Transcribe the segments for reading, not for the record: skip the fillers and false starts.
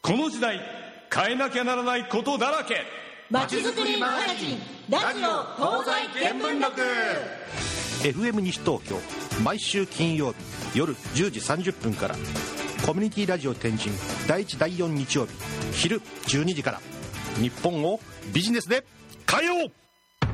この時代変えなきゃならないことだらけ。 まちづくりマガジンラジオ東西見聞録 FM 西東京毎週金曜日夜10時30分からコミュニティラジオ天神第1第4日曜日昼12時から日本をビジネスで変えよう。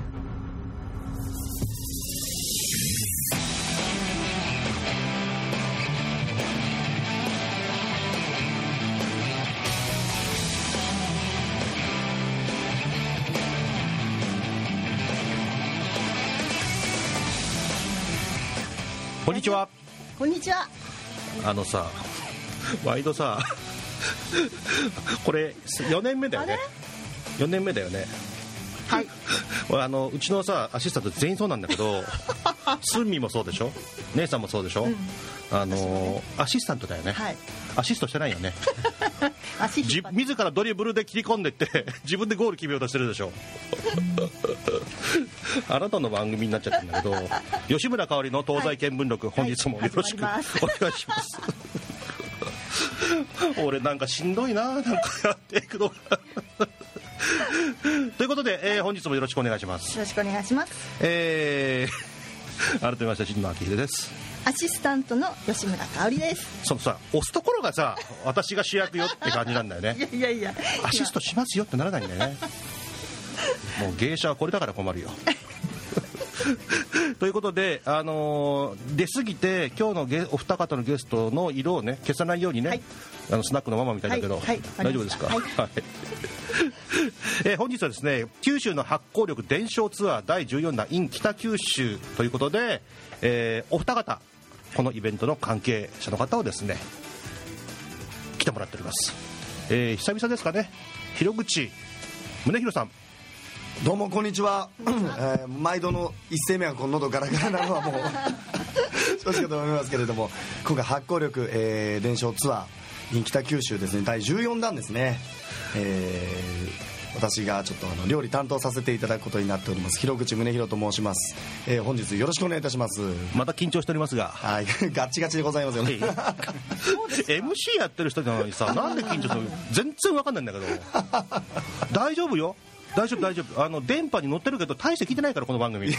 こんにちは。 こんにちは。 さ毎度さこれ4年目だよね。4年目だよね。 はい。 うちのさアシスタント全員そうなんだけどスンミもそうでしょ、姉さんもそうでしょ、うん、アシスタントだよね、はい、アシストしてないよね自らドリブルで切り込んでって自分でゴール決めようとしてるでしょあなたの番組になっちゃったんだけど吉村香織の東西見聞録、はい、本日もよろしくお願いします、俺なんかしんどいな、なんかやっていくのがということで、本日もよろしくお願いします。 よろしくお願いします。 改めまして新野明秀です。 アシスタントの吉村香織です。 そのさ押すところがさ私が主役よって感じなんだよねいやいやアシストしますよってならないんだよねもう芸者はこれだから困るよということで、出過ぎて今日のお二方のゲストの色をね消さないようにね、はい、スナックのママみたいだけど、はいはい、大丈夫ですか、はい本日はですね九州の発酵力伝承ツアー第14弾 in 北九州ということで、お二方このイベントの関係者の方をですね来てもらっております、久々ですかね。広口宗弘さん、 どうもこんにちは、毎度の一声目はこの喉ガラガラなのはもう正直だと思いますけれども、今回発酵力、伝承ツアー in 北九州ですね、第14弾ですね、私がちょっと料理担当させていただくことになっております広口宗弘と申します、本日よろしくお願いいたします。 また緊張しておりますが、 はいガチガチでございますよね MC やってる人なのにさなんで緊張するの全然わかんないんだけど大丈夫よ、大丈夫、電波に乗ってるけど大して聞いてないからこの番組。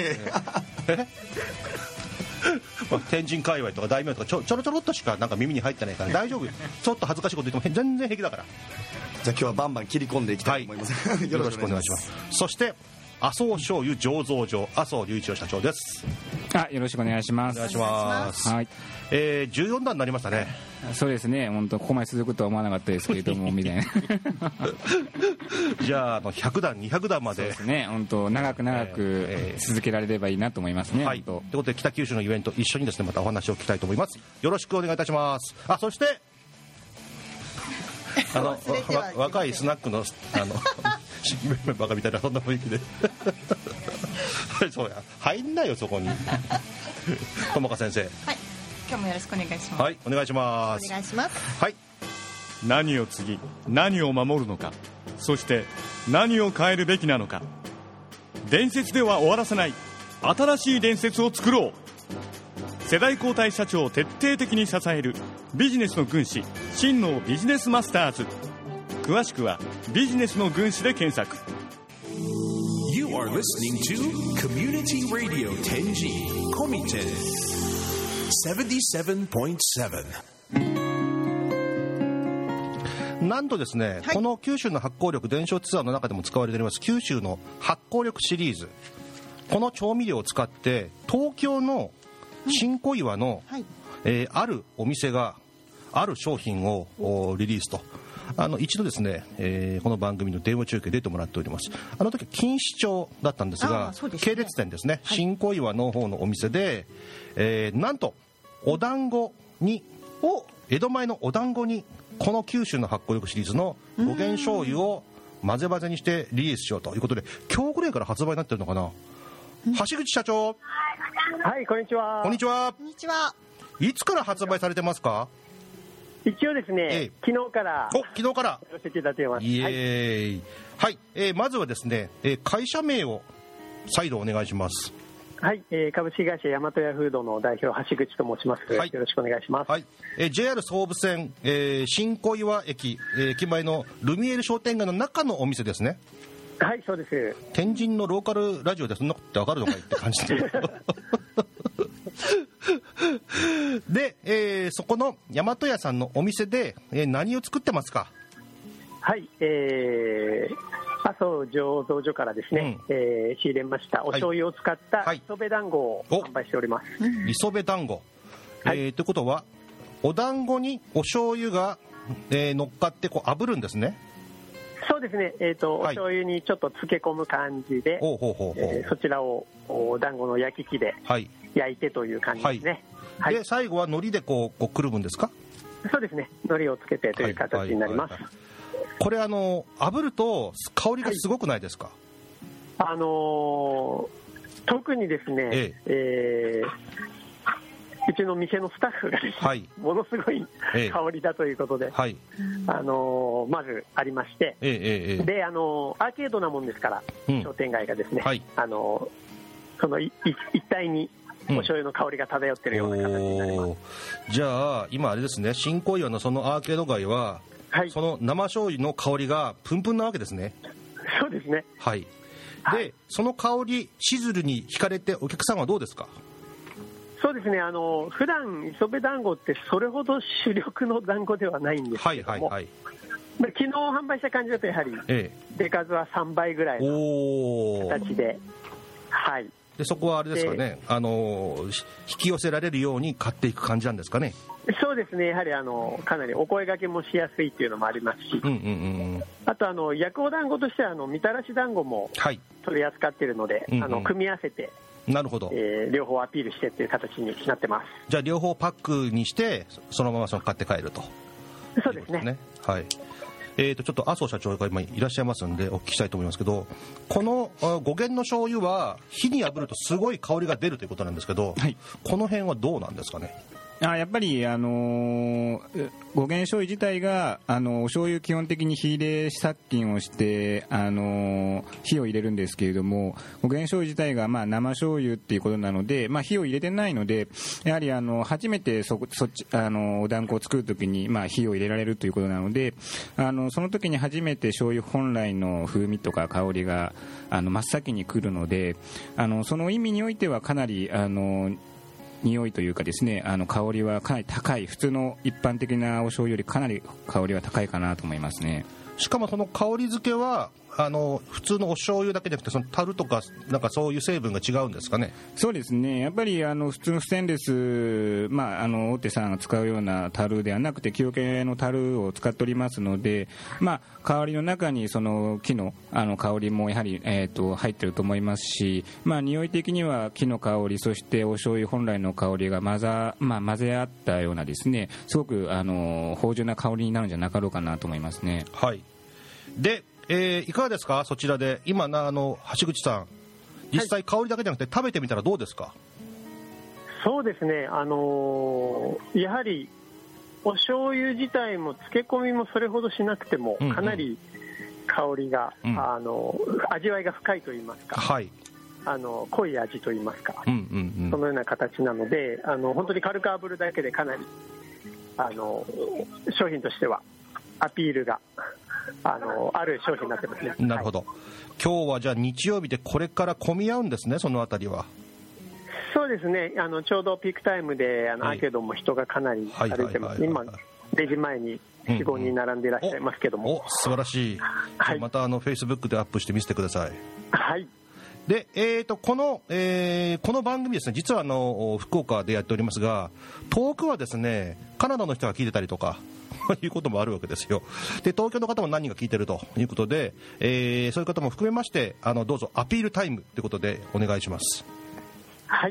天神界隈とか大名とかちょろっとしかなんか耳に入ってないから大丈夫よ。ちょっと恥ずかしいこと言っても全然平気だから。 じゃあ今日はバンバン切り込んでいきたいと思います、はい、 よろしくお願いします。そして麻生醤油醸造所麻生隆一郎社長です。 よろしくお願いします。 お願いします。はい、14弾になりましたね。 そうですね、本当ここまで続くとは思わなかったですけれどもみたいなじゃあ100弾200弾まで、 そうですね、本当長く続けられればいいなと思いますね。 はい、ということで北九州のイベント一緒にですねまたお話を聞きたいと思います。よろしくお願いいたします。そして若いスナックのバカみたいなそんな雰囲気でそうや入んないよそこに友香先生、はい、 今日もよろしくお願いします。 はい、お願いします。 お願いします。 はい、 何を継ぎ何を守るのか、そして何を変えるべきなのか、伝説では終わらせない新しい伝説を作ろう。世代交代社長を徹底的に支えるビジネスの軍師真のビジネスマスターズ。詳しくはビジネスの軍師で検索。 You are listening to Community Radio Tenji Komiten 77.7。 なんとですね、 はい、 この九州の発酵力伝承ツアーの中でも使われております九州の発酵力シリーズ、この調味料を使って東京の新小岩の、はい、あるお店がある商品をリリースと一度ですね、この番組の電話中継出てもらっております。あの時錦糸町だったんですが、ね、系列店ですね、はい、新小岩の方のお店で、なんとお団子に江戸前のお団子にこの九州の発酵力シリーズの五元醤油を混ぜ混ぜにしてリリースしようということで、今日ぐらいから発売になってるのかな。橋口社長、 はい、こんにちは。 こんにちは。 こんにちは。 いつから発売されてますか？ 一応ですね、昨日からやらせていただいてます。 イエーイ。はい、まずはですね、会社名を再度お願いします。 はい、株式会社大和屋フードの代表橋口と申します、はい、よろしくお願いします。 はい、JR 総武線、新小岩駅、駅前のルミエール商店街の中のお店ですね。 はい、そうです。 天神のローカルラジオでそんなことって分かるのかいって感じで、そこの大和屋さんのお店で、何を作ってますか？ はい、阿蘇醸造所からですね、仕入れましたお醤油を使った磯辺団子を販売しております。 磯辺団子、ということはお団子にお醤油が、乗っかってこう炙るんですね。 そうですね、お醤油にちょっと漬け込む感じで、そちらをお団子の焼き器で焼いてという感じですね。 で最後は海苔でこうくるむんですか？ そうですね、海苔をつけてという形になります。 これ炙ると香りがすごくないですか？ 特にですね、うちの店のスタッフがですね、ものすごい香りだということで、まずありまして、でアーケードなもんですから、商店街がですね、その一帯にお醤油の香りが漂っているような形になります。 じゃあ今あれですね、新小岩のそのアーケード街は、その生醤油の香りがプンプンなわけですね。 そうですね。 はい。で、その香りしずるに惹かれてお客さんはどうですか？ そうですね、普段磯辺団子ってそれほど主力の団子ではないんですけども、昨日販売した感じだとやはり出数は3倍ぐらいの形で、 でそこはあれですかね、引き寄せられるように買っていく感じなんですかね？ そうですね、やはりかなりお声掛けもしやすいというのもありますし、あと焼くお団子としてはみたらし団子も取り扱っているので、組み合わせて、 なるほど、 両方アピールしてという形になってます。 じゃあ両方パックにしてそのまま買って帰ると。 そうですね。 はい。ちょっと麻生社長が今いらっしゃいますのでお聞きしたいと思いますけど、この語源の醤油は火に炙るとすごい香りが出るということなんですけど、この辺はどうなんですかね？ やっぱり、語源醤油自体がお醤油基本的に火入れ殺菌をして火を入れるんですけれども、語源醤油自体が生醤油っていうことなので、火を入れてないので、やはり初めてお団子を作るときに火を入れられるということなので、その時に初めて醤油本来の風味とか香りが真っ先に来るので、その意味においてはかなり匂いというかですね、香りはかなり高い、普通の一般的なお醤油よりかなり香りは高いかなと思いますね。 しかもその香り付けは普通のお醤油だけじゃなくて、その樽とかなんかそういう成分が違うんですかね？ そうですね、やっぱり普通のステンレス、大手さんが使うような樽ではなくて木桶の樽を使っておりますので、香りの中にその木の香りもやはり入ってると思いますし、匂い的には木の香り、そしてお醤油本来の香りが混ぜ合ったようなですね、すごく芳醇な香りになるんじゃなかろうかなと思いますね。 はい。でいかがですか、そちらで今橋口さん、実際香りだけじゃなくて食べてみたらどうですか？ そうですね、やはりお醤油自体も漬け込みもそれほどしなくてもかなり香りが、味わいが深いといいますか、濃い味といいますか、そのような形なので、本当に軽く炙るだけでかなり商品としてはアピールがある商品になってますね。 なるほど。今日はじゃあ日曜日でこれから混み合うんですね、そのあたりは。 そうですね、ちょうどピークタイムでアーケードも人がかなり歩いてます。今レジ前に 4,5 人並んでいらっしゃいますけども、 素晴らしい。またFacebook でアップして見せてください。 はい。 で、この番組ですね、実は福岡でやっておりますが、遠くはですねカナダの人が聞いてたりとかいうこともあるわけですよ。で、東京の方も何人か聞いてるということで、そういう方も含めましてどうぞアピールタイムということでお願いします。 はい、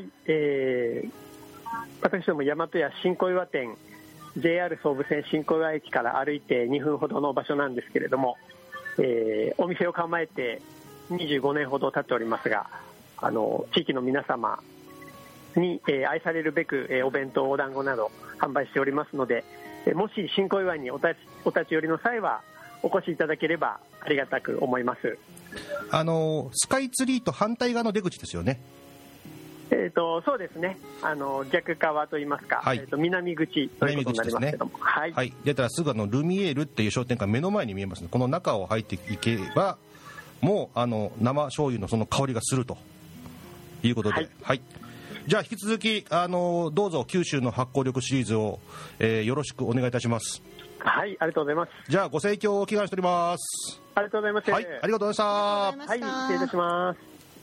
私ども大和屋新小岩店 JR 総武線新小岩駅から歩いて2分ほどの場所なんですけれども、お店を構えて25年ほど経っておりますが、地域の皆様に、愛されるべく、お弁当お団子など販売しておりますので、もし新小岩にお立ち寄りの際はお越しいただければありがたく思います。 スカイツリーと反対側の出口ですよね？ そうですね、逆側といいますか、 はい南口ということになりますけども、はい、 はい、出たらすぐルミエールっていう商店街目の前に見えますね。この中を入っていけばもう生醤油のその香りがするということで、はい、はい、じゃあ引き続きどうぞ九州の発酵力シリーズを、よろしくお願いいたします。 はい、ありがとうございます。 じゃあご清聴を祈願しております。 ありがとうございます。 はい、ありがとうございました。 はい、失礼いたします。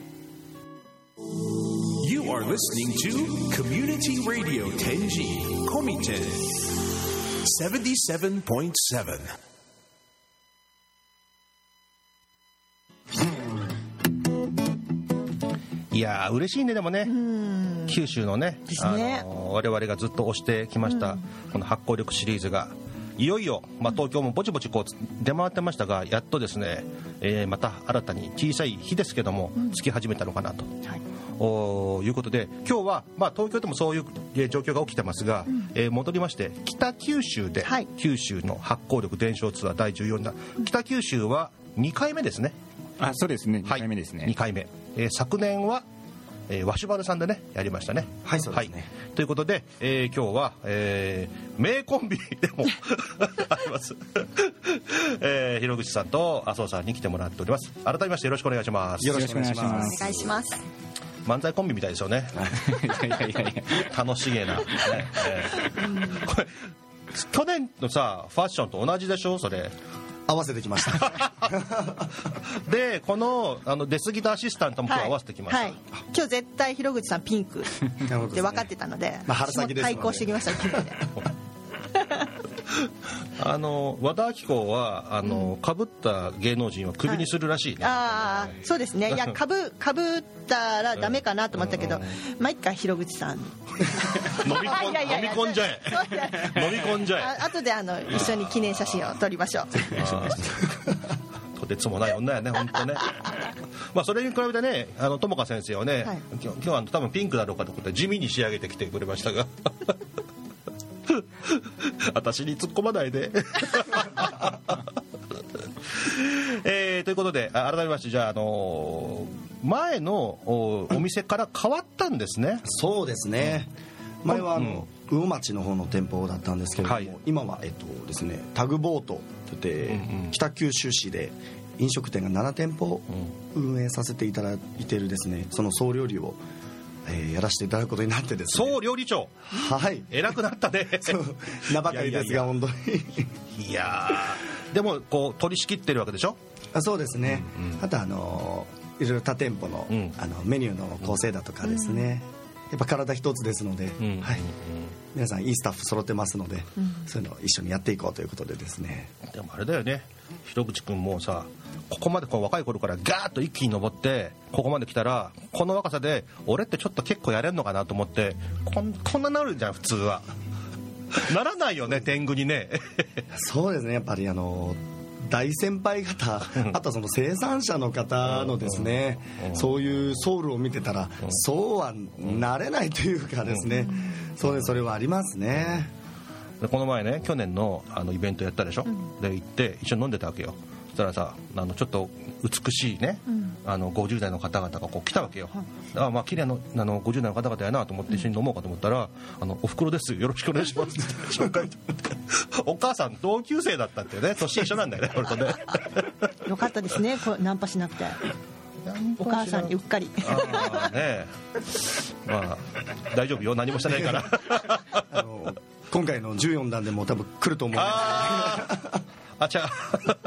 You are listening to Community Radio Tenji Komiten 77.7. いやー嬉しいね。でもね、九州のね、我々がずっと推してきましたこの発酵力シリーズがいよいよ、東京もぼちぼちこう出回ってましたが、やっとですね、また新たに小さい火ですけども、つき始めたのかなと、いうことで、今日は、東京でもそういう状況が起きてますが、戻りまして北九州で、九州の発酵力伝承ツアー第14弾、北九州は2回目ですね。 そうですね、2回目ですね。 2回目、昨年はワシュバルさんでねやりましたね。 はい、そうですね、はい、 ということで、今日は、名コンビでもあります広口さんと麻生さんに来てもらっております。改めましてよろしくお願いします。 よろしくお願いします。 お願いします。 漫才コンビみたいですよねいや楽しげな、ね、これ去年のさファッションと同じでしょ。それ合わせてきましたでこの出過ぎたアシスタントも今日合わせてきました、 はいはい、今日絶対広口さんピンクで分かってたので、 春先ですので対抗してきましたピンクで和田アキ子は被った芸能人はクビにするらしいね、 そうですね。いや被ったらダメかなと思ったけど、一回広口さん飲み込んじゃえ飲み込んじゃえ。 後で一緒に記念写真を撮りましょうとてつもない女やね本当ねそれに比べてね友香先生はね、今日は多分ピンクだろうかと思って地味に仕上げてきてくれましたが私に突っ込まないでということで改めまして、じゃあ、前のお店から変わったんですね。 そうですね、前は魚町の方の店舗だったんですけれども、今はですね、タグボートといって、北九州市で飲食店が7店舗運営させていただいているですね、その総料理をやらせていただくことになってですね。 総料理長、 はい、 偉くなったね名ばかりですが本当にいやでもこう取り仕切ってるわけでしょ。 そうですね、あといろいろ他店舗の、メニューの構成だとかですね、やっぱ体一つですので、皆さんいいスタッフ揃ってますので、そういうのを一緒にやっていこうということでですね。 でもあれだよね、広口くんもさ、ここまで若い頃からガーッと一気に登ってここまで来たら、この若さで俺ってちょっと結構やれんのかなと思ってこんななるじゃん普通はならないよね天狗にねそうですね、やっぱり大先輩方、あとはその生産者の方のですね、そういうソウルを見てたら、そうはなれないというかですね、それはありますね。 でこの前ね、去年のイベントやったでしょ、で行って一緒に飲んでたわけよ。そしたらさ、ちょっと美しいね、50代の方々がこう来たわけよ。綺麗な50代の方々やなと思って一緒に飲もうかと思ったら、おふくろですよろしくお願いしますって紹介お母さん同級生だったっていうね、年一緒なんだよね俺とねよかったですね、ナンパしなくて。お母さんにうっかりね、大丈夫よ、何もしてないから今回の14弾でも多分来ると思うんですあちゃ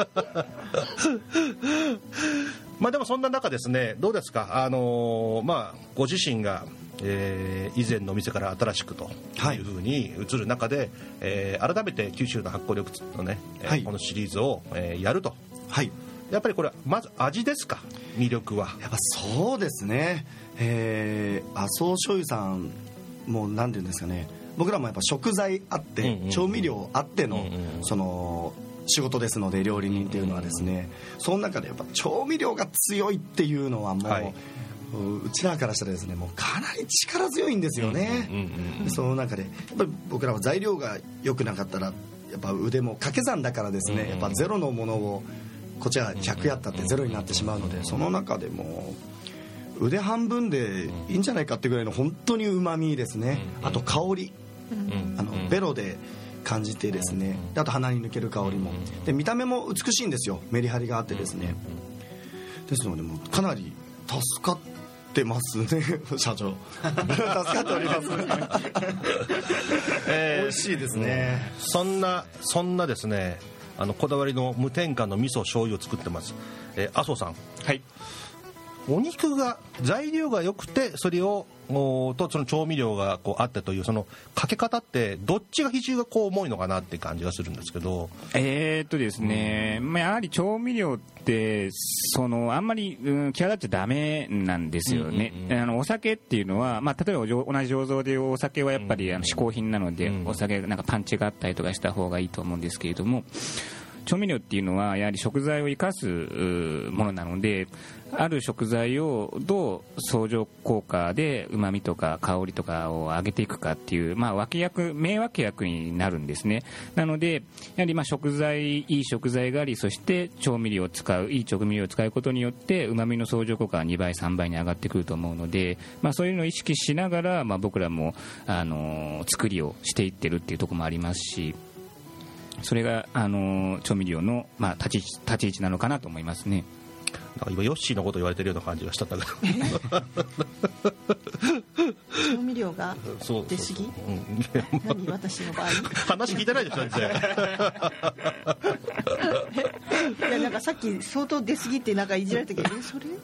でもそんな中ですね、どうですか、ご自身が、以前のお店から新しくというふうに移る中で、改めて九州の発酵力のね、このシリーズを、やると、やっぱりこれまず味ですか、魅力は。 やっぱそうですね、麻生醤油さんも何て言うんですかね、僕らもやっぱ食材あって、調味料あっての、その仕事ですので、料理人っていうのはですね、その中でやっぱ調味料が強いっていうのはもう、うちらからしたらですね、もうかなり力強いんですよね。その中でやっぱり僕らは材料が良くなかったら、やっぱ腕も掛け算だからですね、やっぱゼロのものをこっちは100やったってゼロになってしまうので、その中でも腕半分でいいんじゃないかってぐらいの本当にうまみですね。あと香り、ベロで感じてですね、であと鼻に抜ける香りもで、見た目も美しいんですよ。メリハリがあってですね、ですのでもうかなり助かってますね社長助かっております美味しいですね。 そんなですね、こだわりの無添加の味噌醤油を作ってます。麻生さん、 はい、 お肉が材料が良くて、それをとその調味料がこうあってという、そのかけ方ってどっちが比重がこう重いのかなって感じがするんですけど。 ですね、やはり調味料ってあんまり際立っちゃダメなんですよね。お酒っていうのは、例えば同じ醸造でいうお酒はやっぱり嗜好品なので、お酒なんかパンチがあったりとかした方がいいと思うんですけれども、調味料っていうのはやはり食材を生かすものなので、ある食材をどう相乗効果でうまみとか香りとかを上げていくかっていう、名脇役になるんですね。なのでやはりいい食材があり、そしていい調味料を使うことによってうまみの相乗効果が2倍3倍に上がってくると思うので、そういうのを意識しながら、僕らも作りをしていってるっていうところもありますし、それが調味料の、立ち位置なのかなと思いますね。 なんか今ヨッシーのこと言われてるような感じがしたんだけど調味料が出過ぎ？何、私の場合話聞いてないでしょ全然いや、なんかさっき相当出過ぎってなんかいじられたけど、それ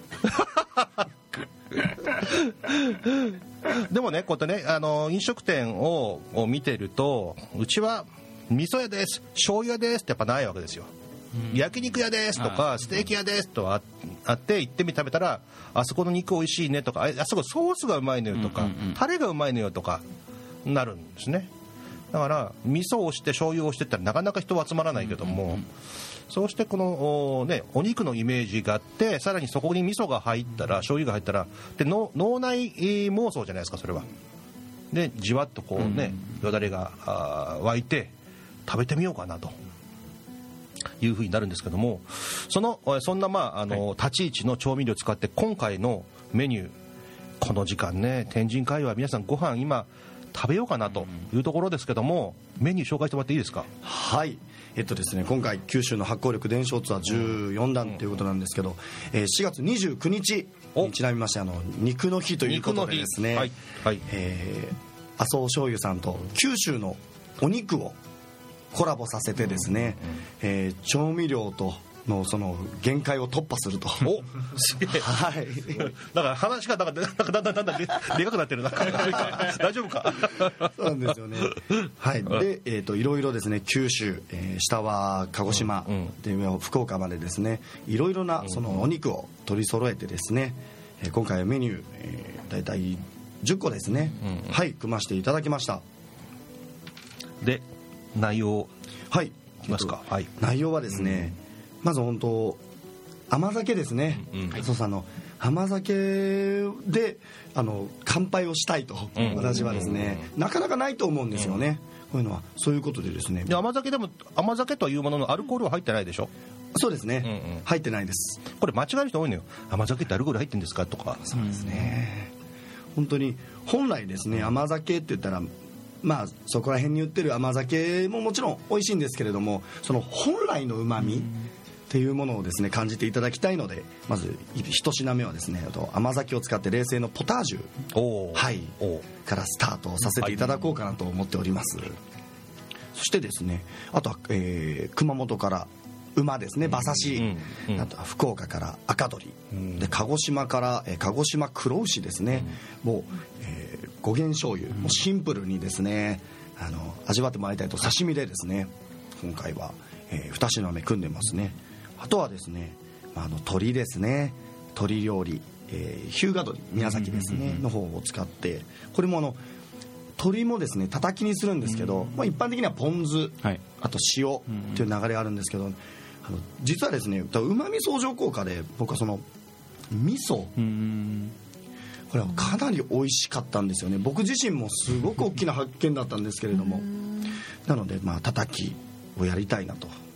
でもね、こうやってね、飲食店を見てると、うちは味噌屋です、醤油屋ですってやっぱないわけですよ。焼肉屋ですとかステーキ屋ですとあって行ってみ食べたら、あそこの肉美味しいねとか、あそこソースがうまいのよとか、タレがうまいのよとかなるんですね。だから味噌をして醤油をしてったらなかなか人は集まらないけども、そうしてこのお肉のイメージがあって、さらにそこに味噌が入ったら、醤油が入ったらで脳内妄想じゃないですか、それは。でじわっとこうね、よだれが湧いて食べてみようかなというふうになるんですけども、そんな立ち位置の調味料を使って今回のメニュー、この時間ね、天神界は皆さんご飯今食べようかなというところですけども、メニュー紹介してもらっていいですか？ はい、ですね、今回九州の発酵力伝承ツアー14弾ということなんですけど、4月29日にちなみまして肉の日ということでですね、はいはい、麻生醤油さんと九州のお肉をコラボさせてですね、調味料とのその限界を突破すると。 お、すげえ。はい。だから話がだんだんでかくなってるな。大丈夫か。 そうなんですよね。はい。でいろいろですね、九州、下は鹿児島、で福岡までですね、いろいろなそのお肉を取り揃えてですね、今回はメニュー、だいたい10個ですね、はい、組ましていただきました。 で内容はいいきますか。はい、 内容はですね、まず本当甘酒ですね。麻生さんの甘酒で乾杯をしたいと、私はですね、なかなかないと思うんですよね、こういうのは。そういうことでですね、 で甘酒でも甘酒というもののアルコールは入ってないでしょ？ そうですね、入ってないです。 これ間違える人多いのよ。甘酒ってアルコール入ってるんですかとか。 そうですね、本当に本来ですね、甘酒って言ったらそこら辺に売ってる甘酒ももちろん美味しいんですけれども、その本来のうまみっていうものをですね感じていただきたいので、まず一品目はですね、甘酒を使って冷製のポタージュ、はい、からスタートさせていただこうかなと思っております。そしてですね、あとは、熊本から馬ですね、馬刺し、あとは福岡から赤鶏、で鹿児島から鹿児島黒牛ですね、もう、5元醤油、もうシンプルにですね味わってもらいたいと、刺身でですね今回は、2品目組んでますね。あとはですね、鶏ですね、鶏料理、日向鶏宮崎ですね、の方を使って、これも鶏もですね叩きにするんですけど、一般的にはポン酢、あと塩っていう流れがあるんですけど、実はですねうまみ相乗効果で、僕はその味噌、これはかなり美味しかったんですよね。僕自身もすごく大きな発見だったんですけれども、なので叩きをやりたいなと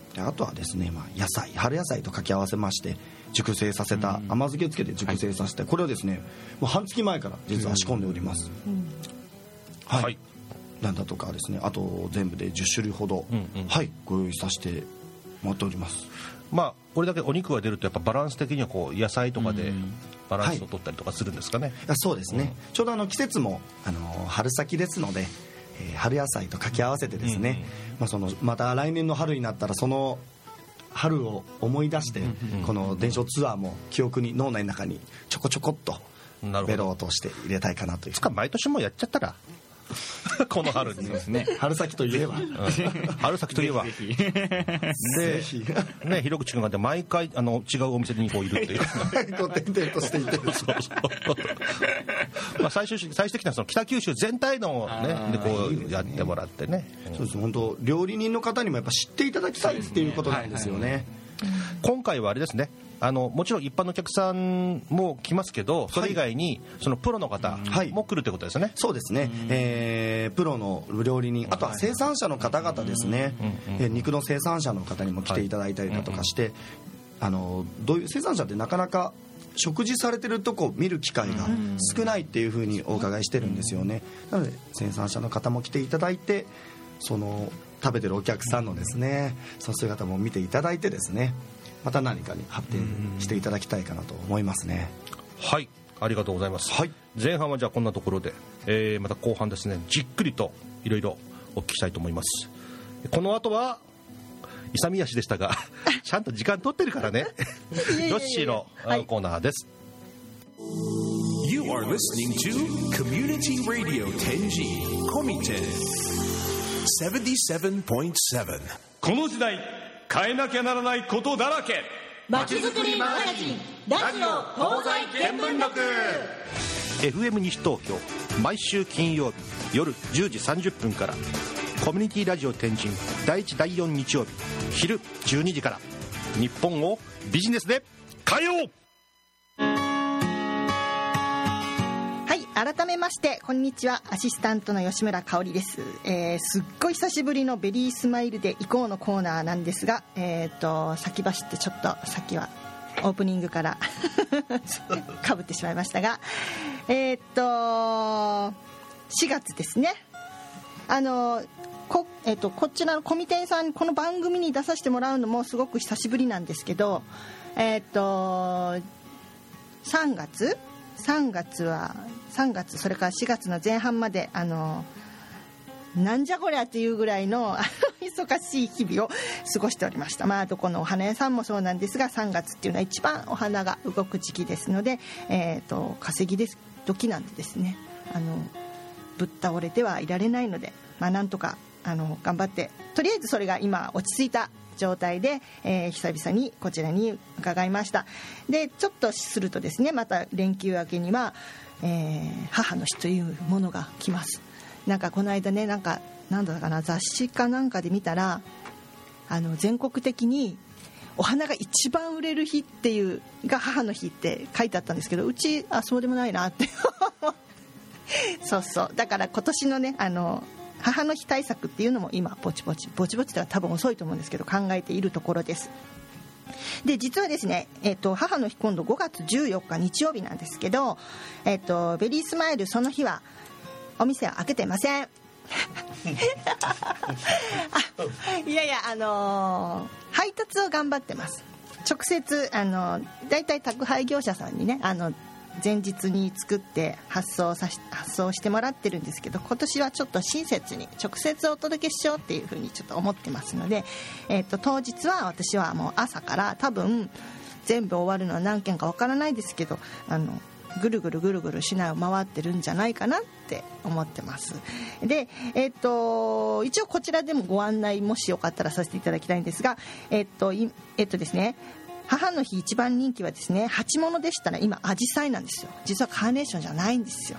であとはですね、野菜、春野菜と掛け合わせまして熟成させた、甘漬けつけて熟成させて、これをですねもう半月前から実は仕込んでおります、はい、なんだとかですね、あと全部で10種類ほど、はい、ご用意させてもらっております。 これだけお肉が出るとやっぱバランス的にはこう野菜とかでバランスを取ったりとかするんですかね。 そうですね、ちょうど季節も春先ですので、春野菜と掛け合わせてですね、また来年の春になったらその春を思い出して、この伝承ツアーも記憶に脳内の中にちょこちょこっとベローとして入れたいかなという。 つか毎年もやっちゃったらこの春にそうですね、 春先といえば春先といえばぜひでね、広口君が毎回違うお店にこういるっていうこう転々としていて最終的にはその北九州全体のねでこうやってもらってね、 そうです。本当料理人の方にもやっぱ知っていただきたいっていうことなんですよね。 今回はあれですね、もちろん一般のお客さんも来ますけど、それ以外にそのプロの方も来るということですね。 そうですね、プロの料理人、あとは生産者の方々ですね、肉の生産者の方にも来ていただいたりだとかして、どういう生産者ってなかなか食事されてるとこ見る機会が少ないっていうふうにお伺いしてるんですよね。なので生産者の方も来ていただいて、その食べてるお客さんのですね、その姿も見ていただいてですね、また何かに発展していただきたいかなと思いますね。 はい、ありがとうございます、前半はじゃあこんなところで、また後半ですね、じっくりといろいろお聞きしたいと思います。この後は勇み足でしたがちゃんと時間取ってるからねヨッシーのコーナーです。 You are listening to Community Radio Tenji Komiten 77.7。 この時代変えなきゃならないことだらけ。 まちづくりマガジンラジオ東西見聞録。 FM 西東京毎週金曜日夜10時30分から、コミュニティラジオ天神第1第4日曜日昼12時から、日本をビジネスで変えよう。 改めましてこんにちは、アシスタントの吉村香織です。すっごい久しぶりのベリースマイルで行こうのコーナーなんですが、先走ってちょっとさっきはオープニングからかぶってしまいましたが、4月ですね、こちらのコミテンさん、この番組に出させてもらうのもすごく久しぶりなんですけど、3月それから4月の前半までなんじゃこりゃっていうぐらいの忙しい日々を過ごしておりました。どこのお花屋さんもそうなんですが、3月っていうのは一番お花が動く時期ですので、稼ぎです時なんでですね、ぶっ倒れてはいられないので、なんとか頑張って、とりあえずそれが今落ち着いた状態で、久々にこちらに伺いました。でちょっとするとですね、また連休明けには、母の日というものが来ます。この間ね、なんだかな、雑誌かなんかで見たら、全国的にお花が一番売れる日っていうが母の日って書いてあったんですけど、うちそうでもないなってそうだから今年のね、母の日対策っていうのも今ぼちぼちでは多分遅いと思うんですけど考えているところです。で実はですね、母の日今度5月14日日曜日なんですけど、ベリースマイルその日はお店は開けてませんいや配達を頑張ってます。直接だいたい宅配業者さんにね、前日に作って発送してもらってるんですけど、今年はちょっと親切に直接お届けしようっていうふうにちょっと思ってますので、当日は私はもう朝から多分全部終わるのは何件かわからないですけど、ぐるぐる市内を回ってるんじゃないかなって思ってます。で、一応こちらでもご案内もしよかったらさせていただきたいんですが、ですね、母の日一番人気はですね、鉢物でしたら今アジサイなんですよ。実はカーネーションじゃないんですよ。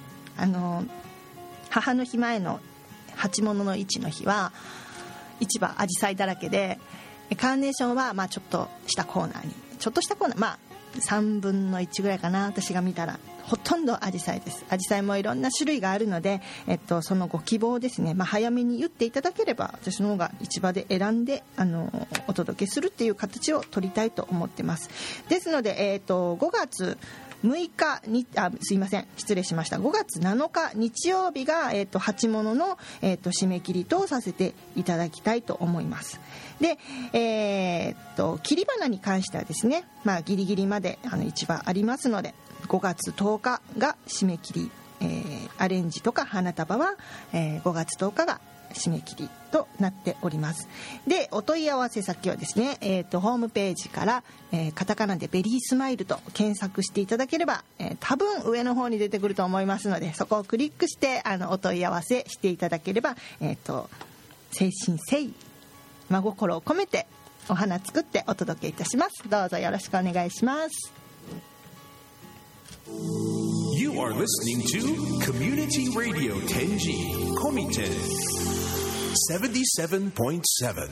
母の日前の鉢物の市の日は市場アジサイだらけで、カーネーションはちょっとしたコーナーに、3分の1ぐらいかな、私が見たらほとんどアジサイです。アジサイもいろんな種類があるので、そのご希望ですね、早めに言っていただければ私の方が市場で選んでお届けするっていう形を取りたいと思ってます。ですので、5月6日にすいません失礼しました。5月7日日曜日が、鉢物の、締め切りとさせていただきたいと思います。で、切り花に関してはですね、ギリギリまで市場ありますので5月10日が締め切り、アレンジとか花束は、5月10日が締め切りとなっております。で、お問い合わせ先はですね、ホームページから、カタカナでベリースマイルと検索していただければ、多分上の方に出てくると思いますので、そこをクリックしてお問い合わせしていただければ、誠心誠意真心を込めてお花作ってお届けいたします。どうぞよろしくお願いします。 You are listening to Community Radio Tenji Komiten 77.7.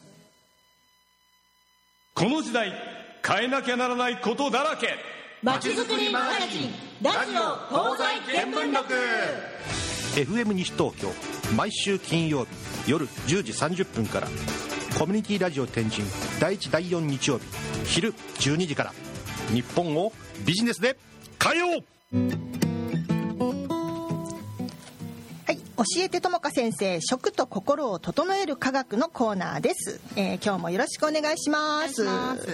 この時代変えなきゃならないことだらけ。 まちづくりマガジンラジオ東西見聞録。 FM 西東京毎週金曜日夜10時30分からコミュニティラジオ天神第1第4日曜日昼12時から日本をビジネスで変えよう。 はい、教えてともか先生、食と心を整える科学のコーナーです。今日もよろしくお願いします。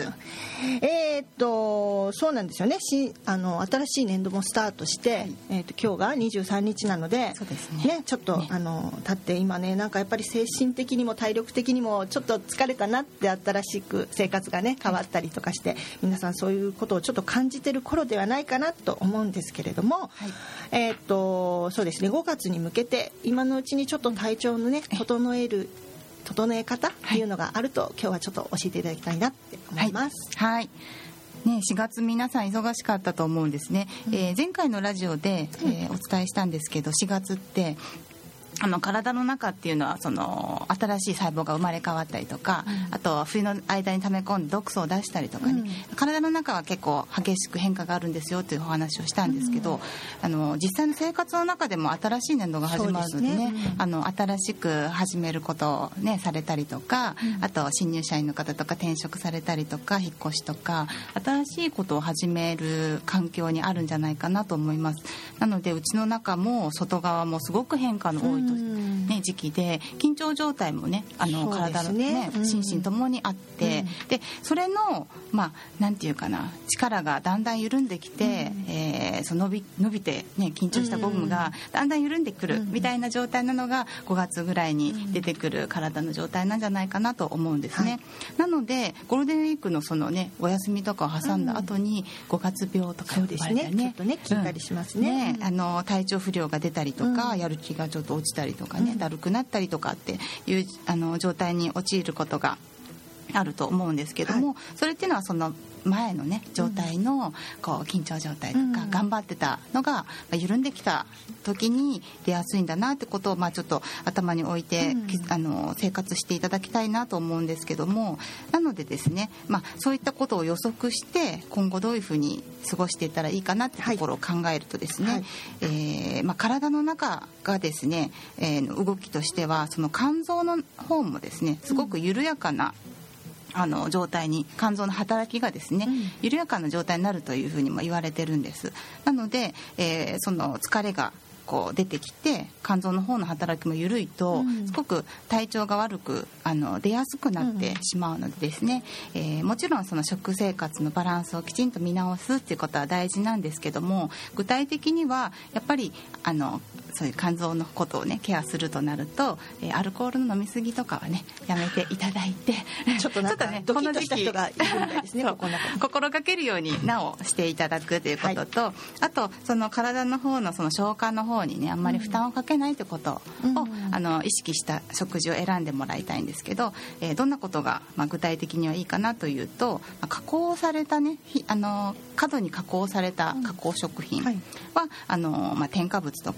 そうなんですよね。新しい年度もスタートして、今日が23日なので、 そうですね、 ちょっと、経って今ね、なんかやっぱり精神的にも体力的にもちょっと疲れたなって、新しく生活がね変わったりとかして、皆さんそういうことをちょっと感じてる頃ではないかなと思うんですけれども、そうですね、5月に向けて今のうちにちょっと体調のね整え方っていうのがあると、今日はちょっと教えていただきたいなって思います。 はい、ね、4月皆さん忙しかったと思うんですね。前回のラジオで、お伝えしたんですけど、4月って体の中っていうのはその新しい細胞が生まれ変わったりとか、あとは冬の間に溜め込んで毒素を出したりとかね、体の中は結構激しく変化があるんですよというお話をしたんですけど、実際の生活の中でも新しい年度が始まるのでね、新しく始めることをねされたりとか、あと新入社員の方とか転職されたりとか引っ越しとか新しいことを始める環境にあるんじゃないかなと思います。なのでうちの中も外側もすごく変化の多い時期で、緊張状態もね体のね心身ともにあって、でそれのなんていうかな、力がだんだん緩んできて、伸びてね緊張したゴムがだんだん緩んでくるみたいな状態なのが5月ぐらいに出てくる体の状態なんじゃないかなと思うんですね。なのでゴールデンウィークのそのねお休みとかを挟んだ後に5月病とか言われたりね、 ちょっとね聞いたりしますね。 体調不良が出たりとか、やる気がちょっと落ちたりとかね、だるくなったりとかっていう状態に陥ることがあると思うんですけども、それっていうのはその前のね状態のこう緊張状態とか頑張ってたのが緩んできた時に出やすいんだなってことをちょっと頭に置いて生活していただきたいなと思うんですけども、なのでですね、そういったことを予測して今後どういうふうに過ごしていったらいいかなってところを考えるとですね、体の中がですね、動きとしてはその肝臓の方もですねすごく緩やかな状態に、肝臓の働きがですね、緩やかな状態になるというふうにも言われてるんです。なので、その疲れがこう出てきて肝臓の方の働きも緩いと、すごく体調が悪く出やすくなってしまうのでですね、もちろんその食生活のバランスをきちんと見直すっていうことは大事なんですけども、具体的にはやっぱりそういう肝臓のことをねケアするとなると、アルコールの飲み過ぎとかはねやめていただいてちょっとなんかドキッとした人がいるみたいですね心がけるようになおしていただくということと、あとその体の方のその消化の方にねあんまり負担をかけないということを、意識した食事を選んでもらいたいんですけど、どんなことが具体的にはいいかなというと、加工されたね過度に加工された加工食品は、添加物とかちょっと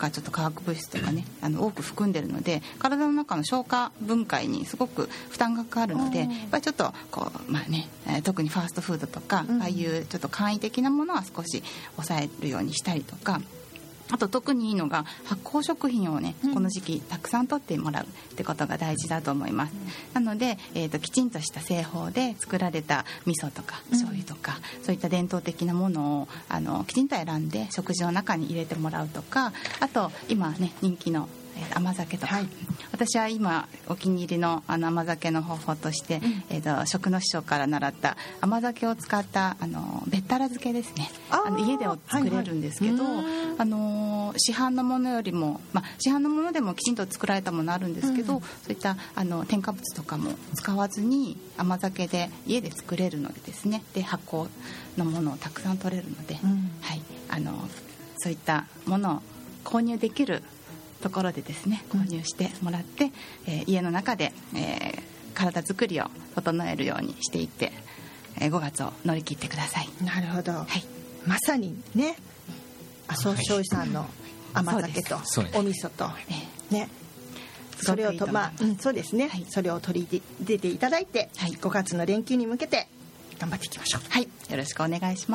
化学物質とかね多く含んでるので体の中の消化分解にすごく負担がかかるのでやっぱりちょっとこう、まあね、特にファーストフードとか、ああいうちょっと簡易的なものは少し抑えるようにしたりとか、あと特にいいのが発酵食品をねこの時期たくさん取ってもらうってことが大事だと思います。なので、きちんとした製法で作られた味噌とか醤油とか、そういった伝統的なものをきちんと選んで食事の中に入れてもらうとか、あと今ね人気の甘酒とか、私は今お気に入りの甘酒の方法として、食の師匠から習った甘酒を使ったべったら漬けですね。家で作れるんですけど、市販のものよりも、市販のものでもきちんと作られたものあるんですけど、そういった添加物とかも使わずに甘酒で家で作れるのでですね、で発酵のものをたくさん取れるので、はい、そういったものを購入できるところでですね購入してもらって、家の中で、体作りを整えるようにしていって、5月を乗り切ってください。 なるほど、はい、まさにね麻生醤油さんの甘酒とお味噌と、ね、それをそうですね、それを取り入れていただいて、5月の連休に向けて頑張っていきましょう。 はい、よろしくお願いします。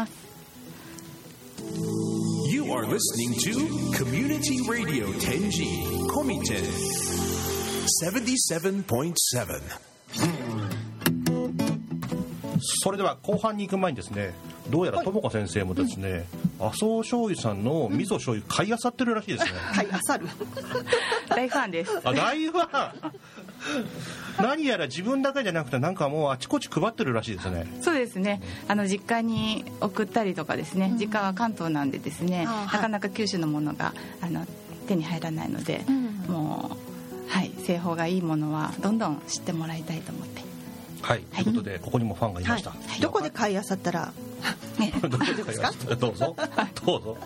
You are listening to Community Radio Tenji Komiten 77.7。 それでは後半に行く前にですね、どうやらともこ先生もですね、麻生醤油さんの味噌醤油買い漁ってるらしいですね。 買い漁る大ファンです。 大ファン何やら自分だけじゃなくてなんかもうあちこち配ってるらしいですね。 そうですね、実家に送ったりとかですね、実家は関東なんでですね、なかなか九州のものが手に入らないので、もう、はい、製法がいいものはどんどん知ってもらいたいと思って、 はい、ということでここにもファンがいました、 どこで買い漁ったらどうですかどうぞどうぞ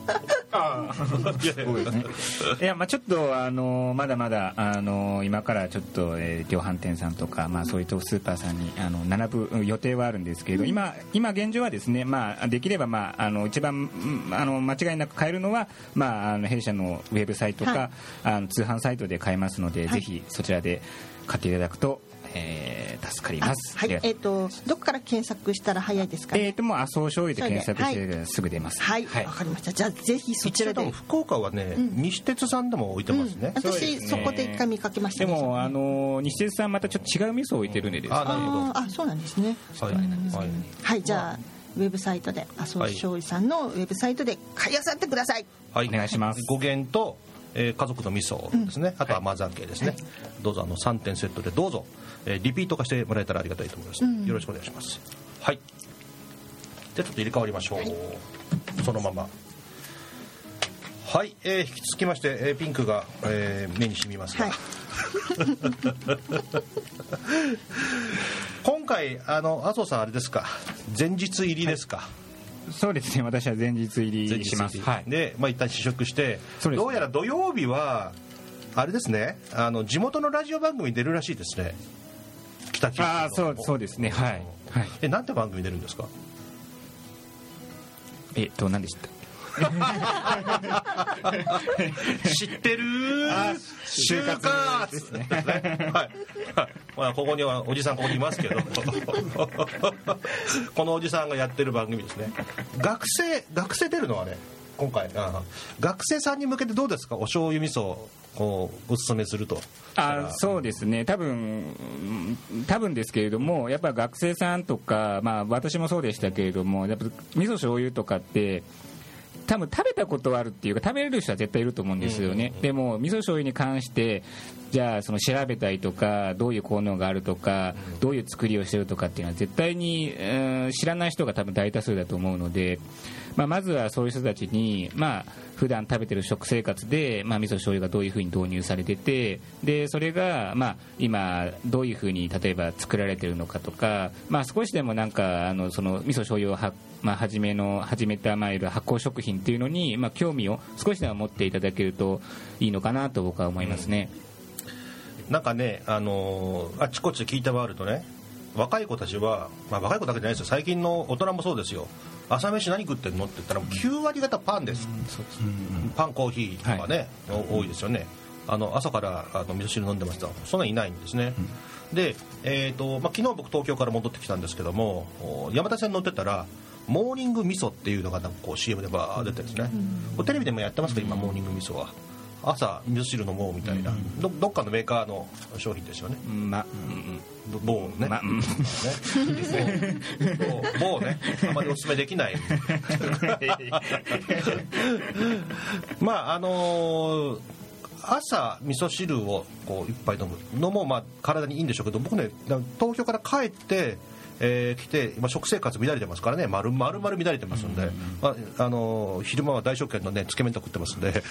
いや、ちょっとまだまだ今からちょっと量販店さんとか、そういうとスーパーさんに並ぶ予定はあるんですけれど、今現状はですね、できれば一番間違いなく買えるのは、弊社のウェブサイトか、通販サイトで買えますので、ぜひそちらで買っていただくと助かります。 はい、どこから検索したら早いですかね。 もう麻生醤油で検索してすぐ出ます。 はい、わかりました。じゃあぜひそちらで。 福岡はね、西鉄さんでも置いてますね。 私そこで一回見かけましたね。 でも西鉄さんまたちょっと違う味噌を置いてるんでですね。 そうなんですね。はい、じゃあウェブサイトで麻生醤油さんのウェブサイトで買い漁ってください。 はい、お願いします。 語源と家族の味噌ですね、あとは甘酒ですね、どうぞ3点セットでどうぞリピート化してもらえたらありがたいと思います、よろしくお願いします。はい、じゃあちょっと入れ替わりましょう、そのまま。はい、引き続きまして、ピンクが、目に染みますが、今回麻生さんあれですか、前日入りですか。 そうですね、私は前日入りします。 で、一旦試食して、どうやら土曜日はあれですね、地元のラジオ番組に出るらしいですね、北九州の。 そうですね、はい、 なんて番組出るんですか。 何でした知ってる就活ですね。はい、ここにはおじさんここにいますけどこのおじさんがやってる番組ですね。学生出るのはね、今回学生さんに向けてどうですか、お醤油味噌をおすすめすると。 そうですね、多分ですけれども、やっぱ学生さんとか、私もそうでしたけれども、やっぱ味噌醤油とかって多分食べたことあるっていうか食べれる人は絶対いると思うんですよね。でも味噌醤油に関してじゃあその調べたりとか、どういう効能があるとか、どういう作りをしてるとかっていうのは絶対に知らない人が多分大多数だと思うので、まずはそういう人たちに普段食べてる食生活で味噌醤油がどういうふうに導入されてて、でそれが今どういうふうに例えば作られてるのかとか、少しでもなんかその味噌醤油を始めたいわゆる発酵食品っていうのに興味を少しでも持っていただけるといいのかなと僕は思いますね。 なんかね、あちこち聞いて回るとね、 若い子たちは、若い子だけじゃないですよ、最近の大人もそうですよ。朝飯何食ってんのって言ったら9割方パンです、パンコーヒーとかね、多いですよね。朝から味噌汁飲んでました。そんなにいないんですね。で、昨日僕東京から戻ってきたんですけども、山手線乗ってたらモーニング味噌っていうのがなんかこう CM でバー出てるんですね。これテレビでもやってますか今、モーニング味噌は。朝味噌汁飲もうみたいな、どっかのメーカーの商品ですよね。某ね、某ね、あまりお勧めできない朝味噌汁をこう一杯飲むのも体にいいんでしょうけど、僕ね東京から帰って来て今食生活乱れてますからね、丸々乱れてますんで、昼間は大食券のねつけ麺と食ってますんで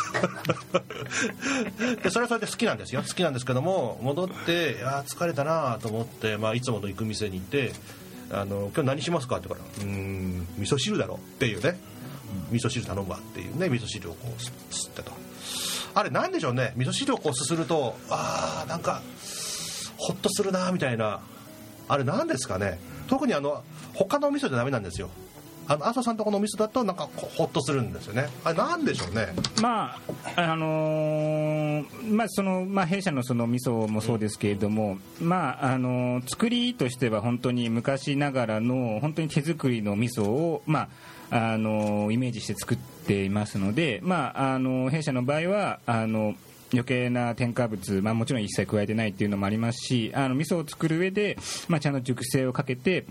でそれはそれで好きなんですよ。好きなんですけども、戻って疲れたなと思って、いつもの行く店に行って今日何しますかって言うから味噌汁だろっていうね、味噌汁頼むわっていうね、味噌汁をこう吸ってと、あれなんでしょうね、味噌汁をこうすするとなんかホッとするなみたいな、あれなんですかね。特に他のお味噌じゃダメなんですよ。麻生さんとこのお味噌だとなんかホッとするんですよね。あれなんでしょうね。弊社のその味噌もそうですけれども、作りとしては本当に昔ながらの本当に手作りの味噌をイメージして作っていますので、弊社の場合は余計な添加物、もちろん一切加えてないっていうのもありますし、味噌を作る上で、ちゃんと熟成をかけて、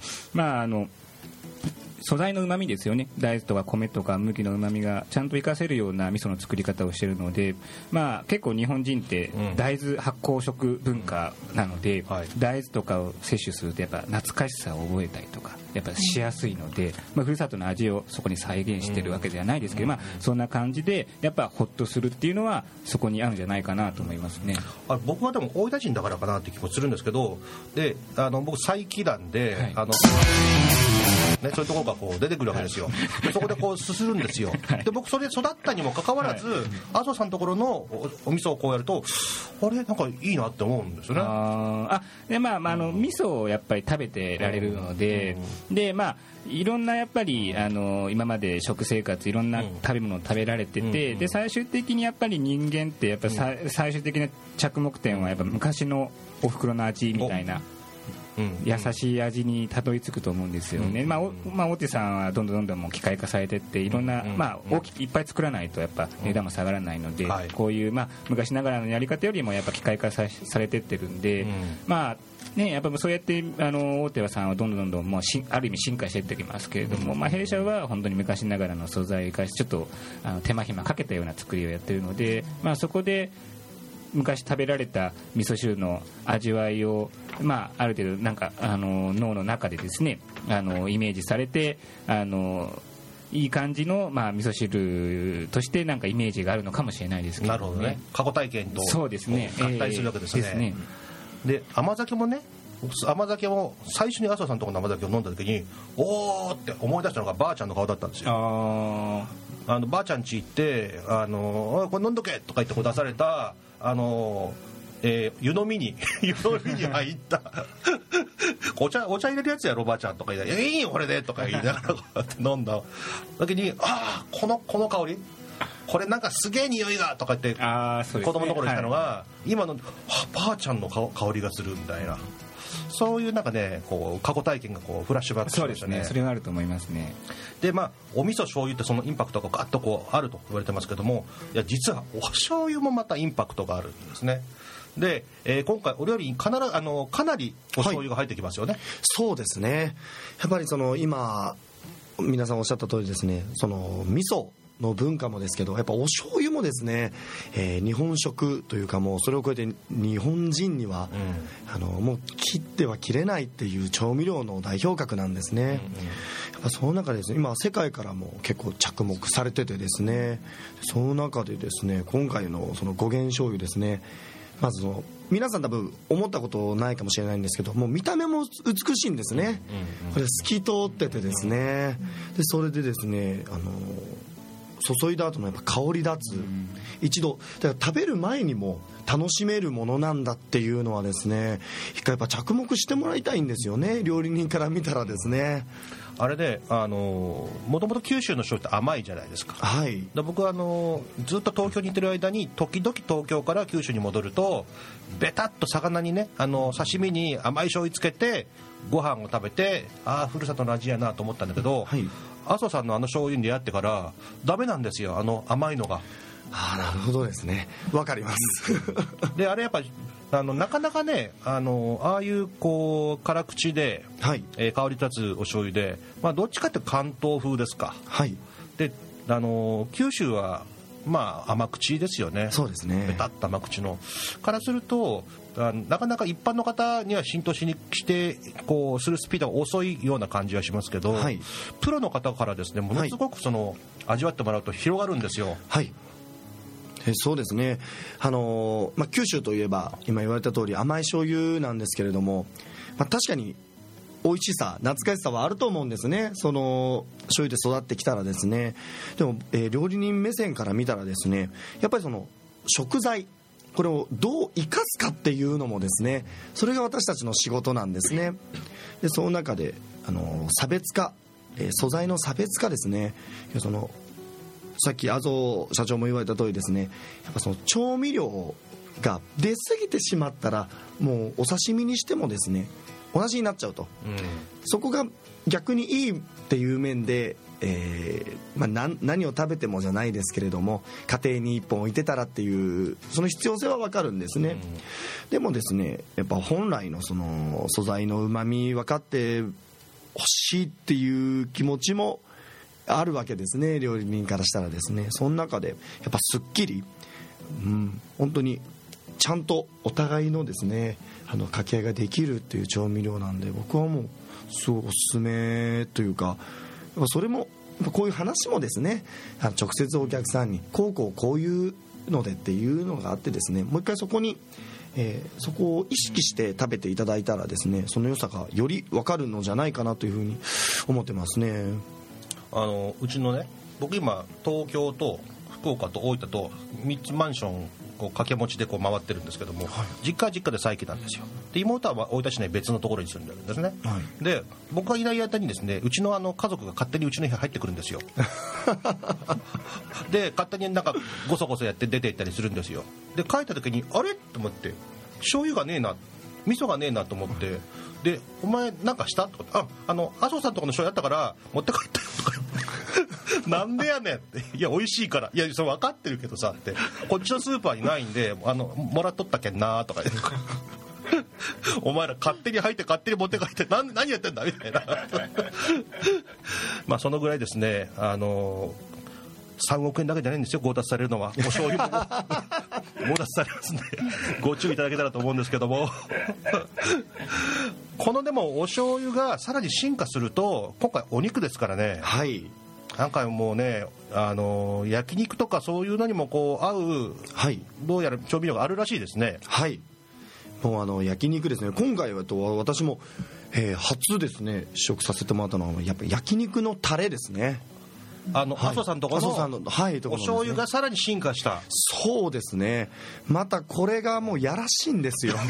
素材のうまみですよね、大豆とか米とか麦のうまみがちゃんと活かせるような味噌の作り方をしているので、結構日本人って大豆発酵食文化なので、大豆とかを摂取するとやっぱ懐かしさを覚えたりとかやっぱしやすいので、ふるさとの味をそこに再現しているわけではないですけど、そんな感じでやっぱホッとするっていうのはそこにあるんじゃないかなと思いますね。僕はでも大分人だからかなって気もするんですけど、で僕佐伯なんで、そういうところがこう出てくるわけですよ。でそこでこうすするんですよ。で僕それで育ったにもかかわらず、麻生さんのところのお味噌をこうやるとあれなんかいいなって思うんですよね。で味噌をやっぱり食べてられるので、いろんなやっぱり今まで食生活いろんな食べ物を食べられてて、で最終的にやっぱり人間ってやっぱ最終的な着目点はやっぱ昔のお袋の味みたいな優しい味にたどり着くと思うんですよね。大手さんはどんどんもう機械化されてっていろんな、いっぱい作らないとやっぱ値段も下がらないので、こういう昔ながらのやり方よりもやっぱ機械化されてってるんで、やっぱそうやって大手さんはどんどんもうある意味進化していってきますけれども、弊社は本当に昔ながらの素材を生かしちょっと手間暇かけたような作りをやってるので、そこで昔食べられた味噌汁の味わいを、ある程度なんか脳の中でですねイメージされていい感じの、味噌汁としてなんかイメージがあるのかもしれないですけどね。なるほどね。過去体験とそうですね合体するわけですね。で甘酒もね、甘酒も最初に麻生さんのところの甘酒を飲んだ時におーって思い出したのがばあちゃんの顔だったんですよ。ばあちゃん家行ってこれ飲んどけとか言って出された湯飲みに入ったお茶入れるやつやろばあちゃんとか言っていいよこれでとか言いながらこうやって飲んだ時にこの香りこれなんかすげえ匂いがとか言って子供の頃言ったのが、今のばあちゃんの香りがするみたいな、そういうなんかねこう過去体験がこうフラッシュバックしましたね。そうですね、それがあると思いますね。でお味噌醤油ってそのインパクトがガッとこうあると言われてますけども、いや実はお醤油もまたインパクトがあるんですね。で、今回お料理にかなりお醤油が入ってきますよね。 そうですね。やっぱり今皆さんおっしゃった通りですね、その味噌の文化もですけど、やっぱお醤油もですね、日本食というかもうそれを超えて日本人には、もう切っては切れないっていう調味料の代表格なんですね。やっぱその中でですね、今世界からも結構着目されててですね、その中でですね今回のその五元醤油ですね、まず皆さん多分思ったことないかもしれないんですけど、もう見た目も美しいんですね。これ透き通っててですね、でそれでですね注いだ後のやっぱ香り立つ、一度だから食べる前にも楽しめるものなんだっていうのはですね、一回やっぱ着目してもらいたいんですよね、料理人から見たらですね。 あれでもともと九州の醤油って甘いじゃないですか。 はい。 で僕はずっと東京にいてる間に時々東京から九州に戻るとベタっと魚にね刺身に甘い醤油つけてご飯を食べて、ああふるさとの味やなと思ったんだけど、はい、阿蘇さんの醤油に出会ってからダメなんですよ、甘いのが。 ああ、なるほどですね、わかりますであれやっぱなかなかねああいうこう辛口で、はい、香り立つお醤油で、どっちかって関東風ですか。はい。で九州は甘口ですよね。 そうですね。 ベタっと甘口のからするとなかなか一般の方には浸透してこうするスピードが遅いような感じはしますけど、はい、プロの方からですねものすごく味わってもらうと広がるんですよ。 はい。そうですね、九州といえば今言われた通り甘い醤油なんですけれども、確かに美味しさ懐かしさはあると思うんですね。醤油で育ってきたらですね。でも、料理人目線から見たらですね、やっぱり食材これをどう生かすかっていうのもですね、それが私たちの仕事なんですね。でその中で差別化、素材の差別化ですね。さっき阿蘇社長も言われた通りですね、やっぱ調味料が出過ぎてしまったらもうお刺身にしてもですね同じになっちゃうと、そこが逆にいいっていう面で、何を食べてもじゃないですけれども家庭に一本置いてたらっていうその必要性は分かるんですね。でもですねやっぱ本来の素材のうまみ分かってほしいっていう気持ちもあるわけですね、料理人からしたらですね。その中でやっぱすっきり、本当にちゃんとお互いのですね掛け合いができるっていう調味料なんで、僕はもうすごいおすすめというか、それもこういう話もですね直接お客さんにこういうのでっていうのがあってですね、もう一回そこにそこを意識して食べていただいたらですね、その良さがより分かるのじゃないかなというふうに思ってますね。 うちのね、僕今東京と福岡と大分と3つマンション掛け持ちで回ってるんですけども、はい、実家は実家で再起なんですよ。で妹は大分市内別のところに住んでるんですね、はい、で僕がいない間にですねうちの家族が勝手にうちの部屋入ってくるんですよで勝手になんかゴソゴソやって出て行ったりするんですよ。で帰った時にあれと思って醤油がねえな味噌がねえなと思って、でお前なんかしたとか麻生さんとこの醤油あったから持って帰ったよとかなんでやねんって、いや美味しいから、いやそれ分かってるけどさって、こっちのスーパーにないんでもらっとったけんなとかお前ら勝手に入って勝手に持って帰って何やってんだみたいなそのぐらいですね3億円だけじゃないんですよ強奪されるのは。お醤油も強奪されますんでご注意いただけたらと思うんですけどもこのでもお醤油がさらに進化すると今回お肉ですからね。はい。なんかもうね焼肉とかそういうのにも合う、はい、どうやら調味料があるらしいですね。はい。 もう焼肉ですね。今回は私も、初ですね試食させてもらったのはやっぱ焼肉のタレですね。 麻生さんとこのお醤油がさらに進化した。 そうですね。またこれがもうやらしいんですよ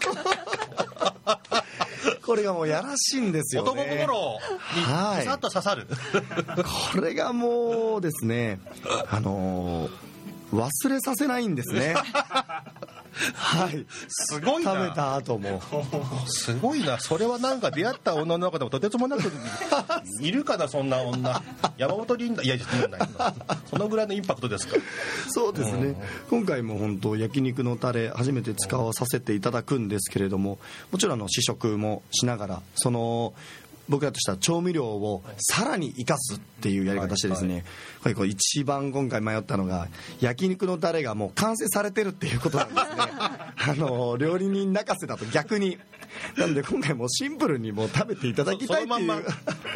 これがもうやらしいんですよね。 男心にさっと刺さる、 これがもうですね忘れさせないんですねはい、 すごいな。 食べた後もすごいな。それはなんか出会った女の中でもとてつもなくいるかなそんな女。山本リンダ、いやそのぐらいのインパクトですか。 そうですね、今回も本当焼肉のタレ初めて使わさせていただくんですけれども、もちろん試食もしながら僕らとした調味料をさらに生かすっていうやり方してですね、これ一番今回迷ったのが焼肉のタレがもう完成されてるっていうことなんですね料理人泣かせだと逆になんで今回もうシンプルにもう食べていただきたいっていう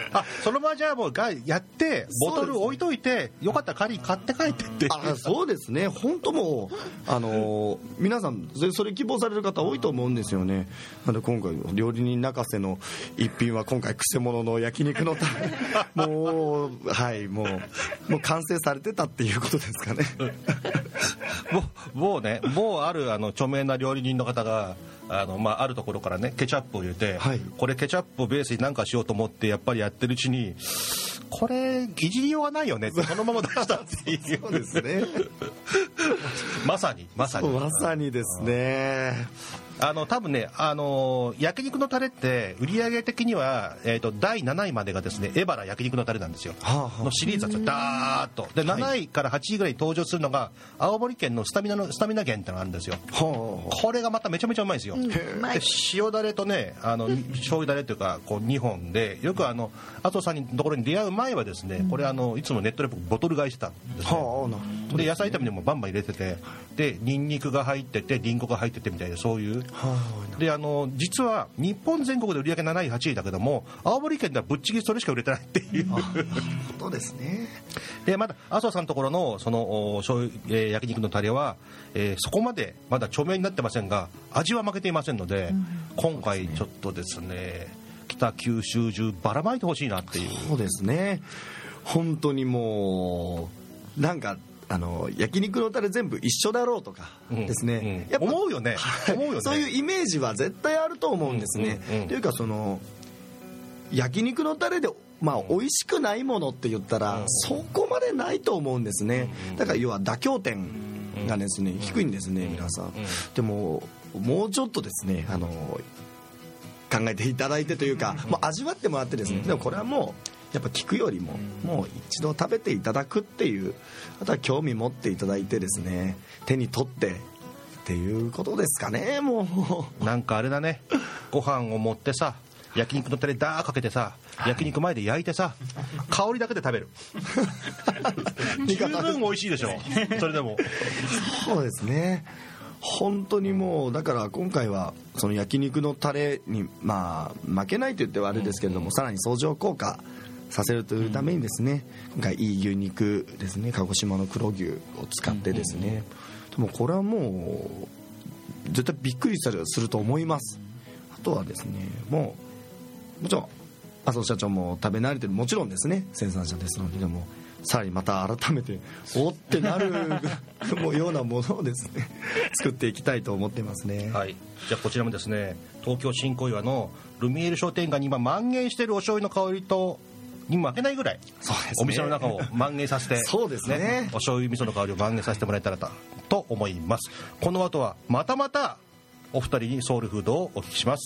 そのままじゃあもうやってボトル置いといて、よかったら仮に買って帰ってってそうですね、本当もう皆さんそれ希望される方多いと思うんですよね。なので今回料理人泣かせの一品は今回くせ者の焼肉のタレもうはいもう完成されてたっていうことですかね。 某ある著名な料理人の方があるところからねケチャップを入れて、はい、これケチャップをベースに何かしようと思ってやっぱりやってるうちにこれいじりようがないよねってそのまま出したっていうそうですねまさにですね。 多分ね焼肉のタレって売上的には、第7位までがですねエバラ焼肉のタレなんですよ、のシリーズなんですよ。ダーッとで7位から8位ぐらいに登場するのが青森県のスタミナ源ってのがあるんですよ。これがまためちゃめちゃうまいんですよ。で塩だれとね醤油だれというかこう2本でよく麻生さんのところに出会う前はですねこれいつもネットで僕ボトル買いしてたんですね。で野菜炒めにもバンバン入れててでニンニクが入っててリンゴが入っててみたいなそういうで実は日本全国で売り上げ7位8位だけども青森県ではぶっちぎりそれしか売れてないっていうそうですね。 でまだ麻生さんのところのその焼肉のタレは、そこまでまだ著名になってませんが味は負けていませんので、今回ちょっとですね北九州中ばらまいてほしいなっていう。 そうですね、本当にもうなんか焼肉のタレ全部一緒だろうとかですね、やっぱ思うよねそういうイメージは絶対あると思うんですね。というか焼肉のタレで美味しくないものって言ったらそこまでないと思うんですね。だから要は妥協点がですね低いんですね皆さん。でももうちょっとですね考えていただいてというかもう味わってもらってですね、でもこれはもうやっぱ聞くよりももう一度食べていただくっていう、あとは興味持っていただいてですね手に取ってっていうことですかね。もうなんかあれだね、ご飯を持ってさ焼肉のタレダーかけてさ焼肉前で焼いてさ香りだけで食べる十分美味しいでしょそれでもそうですね、本当にもうだから今回はその焼肉のタレに負けないと言ってはあれですけれども、さらに相乗効果させるというためにですね、今回いい牛肉ですね、鹿児島の黒牛を使ってですね、でもこれはもう絶対びっくりすると思います。あとはですねもちろん麻生社長も食べ慣れてる、もちろんですね生産者ですので、でもさらにまた改めておってなるようなものをですね作っていきたいと思っていますね。 はい、じゃあこちらもですね東京新小岩のルミエール商店街に今蔓延しているお醤油の香りとに負けないぐらい、 そうですね、 お店の中を蔓延させてそうですね、 お醤油味噌の香りを蔓延させてもらえたらと思います。この後はまたお二人にソウルフードをお聞きします。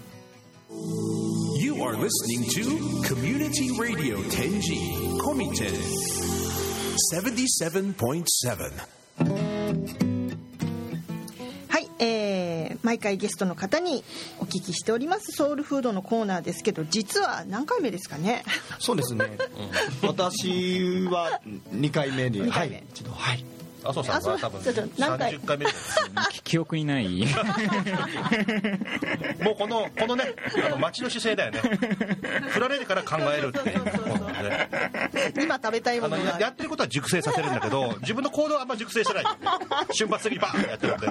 You are listening to Community Radio Tenji Komiten 77.7。 はい、毎回ゲストの方にお聞きしておりますソウルフードのコーナーですけど、実は何回目ですかね。 そうですね、私は2回目に一度麻生さんは多分30回目記憶にないもうこのね町の姿勢だよね振られてから考えるっていう今食べたいものがやってることは熟成させるんだけど自分の行動はあんま熟成してない瞬発的にバーンやってるんで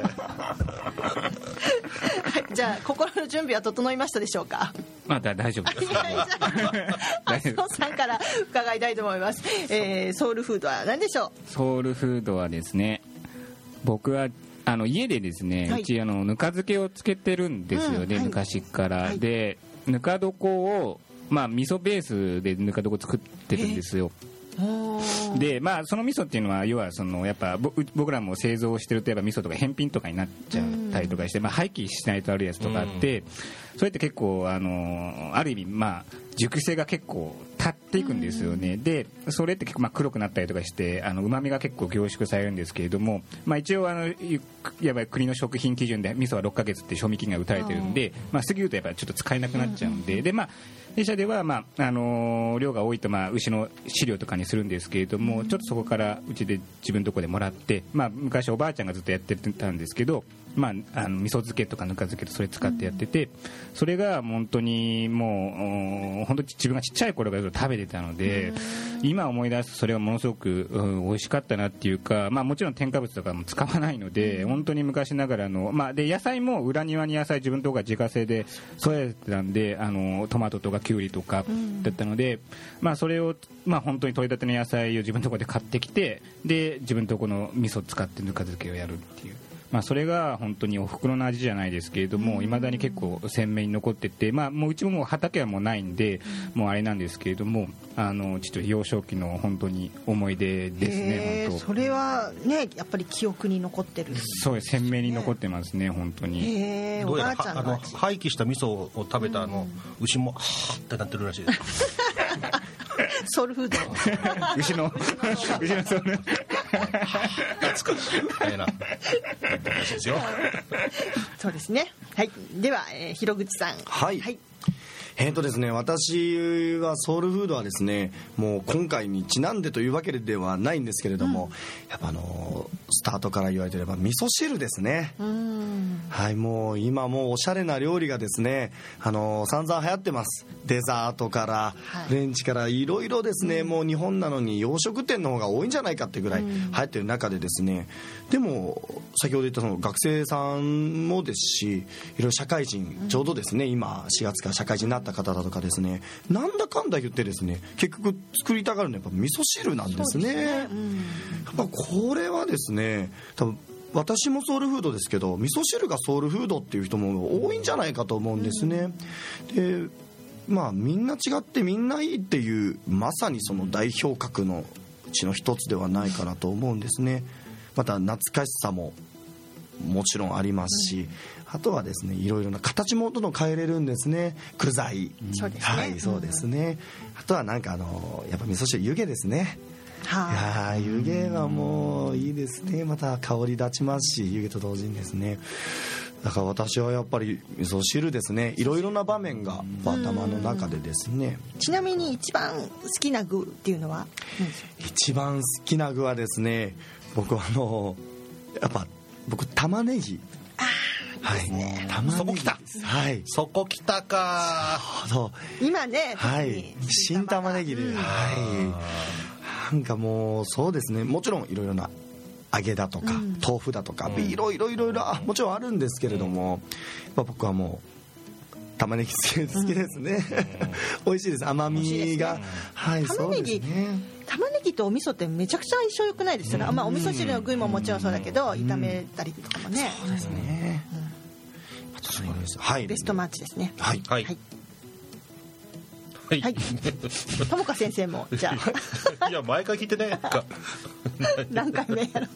じゃあ心の準備は整いましたでしょうか。 大丈夫です麻生さんから伺いたいと思います。ソウルフードは何でしょう。 ソウルフードはですね、僕は家でですね、うちぬか漬けをつけてるんですよね、昔から、でぬか床を味噌ベースでぬか床作ってるんですよ。でその味噌っていうのは要はやっぱ僕らも製造してるとやっぱ味噌とか返品とかになっちゃったりとかして、廃棄しないとあるやつとかあって、それって結構ある意味熟成が結構経っていくんですよね。でそれって結構黒くなったりとかして旨味が結構凝縮されるんですけれども、一応やっぱり国の食品基準で味噌は6ヶ月って賞味期限が打たれてるんで、過ぎるとやっぱりちょっと使えなくなっちゃうんで、で弊社では量が多いと牛の飼料とかにするんですけれども、ちょっとそこからうちで自分のところでもらって、昔おばあちゃんがずっとやってたんですけど、 まあ、味噌漬けとかぬか漬けとそれ使ってやってて、それが本当にもう本当に自分がちっちゃい頃から食べてたので、今思い出すとそれはものすごく、美味しかったなっていうか、まあ、もちろん添加物とかも使わないので、本当に昔ながらの、まあ、で野菜も裏庭に野菜自分とか自家製で育ててたんで、トマトとかキュウリとかだったので、まあ、それを、まあ、本当に取れたての野菜を自分のところで買ってきて、で自分のところの味噌を使ってぬか漬けをやるっていう。まあ、それが本当にお袋の味じゃないですけれども、いまだに結構鮮明に残ってて、まあ、もううちももう畑はもうないんで、もうあれなんですけれども、ちょっと幼少期の本当に思い出ですね。本当それはね、やっぱり記憶に残ってる。 そうです、鮮明に残ってますね、本当に。 どうやら廃棄した味噌を食べた牛もはーってなってるらしいです。 ソウルフード牛のソウル懐かしいなですよ。 そうですね。はい、では、広口さん。 はい、はい。ですね、私はソウルフードはですね、もう今回にちなんでというわけではないんですけれども、やっぱスタートから言われてれば味噌汁ですね。はい、もう今もうおしゃれな料理がですね、散々流行ってます。デザートからフレンチからいろいろですね、もう日本なのに洋食店の方が多いんじゃないかっていうぐらい流行ってる中でですね、でも先ほど言ったその学生さんもですし、いろいろ社会人、ちょうどですね今4月から社会人になった方だとかですね、なんだかんだ言ってですね、結局作りたがるのはやっぱ味噌汁なんですね。やっぱこれはですね、多分私もソウルフードですけど、味噌汁がソウルフードっていう人も多いんじゃないかと思うんですね。で、まあみんな違ってみんないいっていう、まさにその代表格のうちの一つではないかなと思うんですね。また懐かしさももちろんありますし、あとはですね、いろいろな形もどんどん変えれるんですね。具材、 そうですね、 はい、そうですね。あとはなんかやっぱ味噌汁湯気ですね。いや湯気はもういいですね。また香り立ちますし、湯気と同時にですね。だから私はやっぱり味噌汁ですね。いろいろな場面が頭の中でですね。 ちなみに一番好きな具っていうのは？ 一番好きな具はですね、僕はやっぱ僕玉ねぎ。はい、ね、 そこ来た、 はい、 そこ来たか。 今ね、 はい、新玉ねぎで、はい、なんかもうそうですね、もちろんいろいろな揚げだとか、豆腐だとか、いろいろもちろんあるんですけれども、やっぱ僕はもう玉ねぎ好きですね。美味しいです、甘みが、はい、そうですね。 玉ねぎとお味噌ってめちゃくちゃ相性良くないですよね。まあ、お味噌汁の具ももちろんそうだけど、炒めたりとかもね。 そうですね。はい、 ベストマッチですね。 はいはいはい。友香先生もじゃあ。いや毎回聞いてね。 何回目やろ。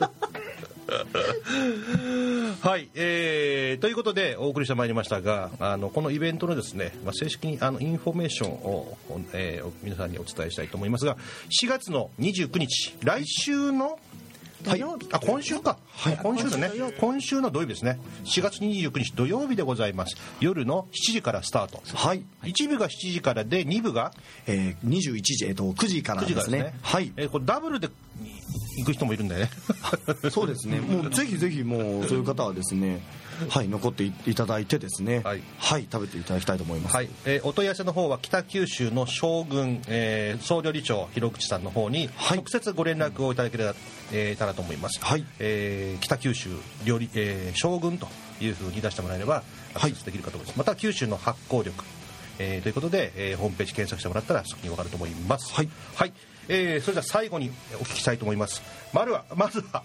はい、ということでお送りしてまいりましたが、このイベントのですね、正式にインフォメーションを、皆さんにお伝えしたいと思いますが、4月の29日、来週のはい、今週か、はい、今週だね、今週の土曜日ですね、4月29日土曜日でございます。夜の7時からスタート。 はい、 1部が7時からで、2部が、 21時、9時からですね。 はい、これダブルで行く人もいるんだよね。 そうですね。もうぜひぜひもうそういう方はですね、はい、残っていただいてですね、はい、はい、食べていただきたいと思います。 はい、お問い合わせの方は北九州の将軍、総料理長広口さんの方に直接ご連絡をいただけたらと思います。はい、北九州料理、将軍というふうに出してもらえればアクセスできるかと思います。また九州の発酵力、ということで、ホームページ検索してもらったらすぐに分かると思います。はい、はい、それでは最後にお聞きしたいと思います。まずは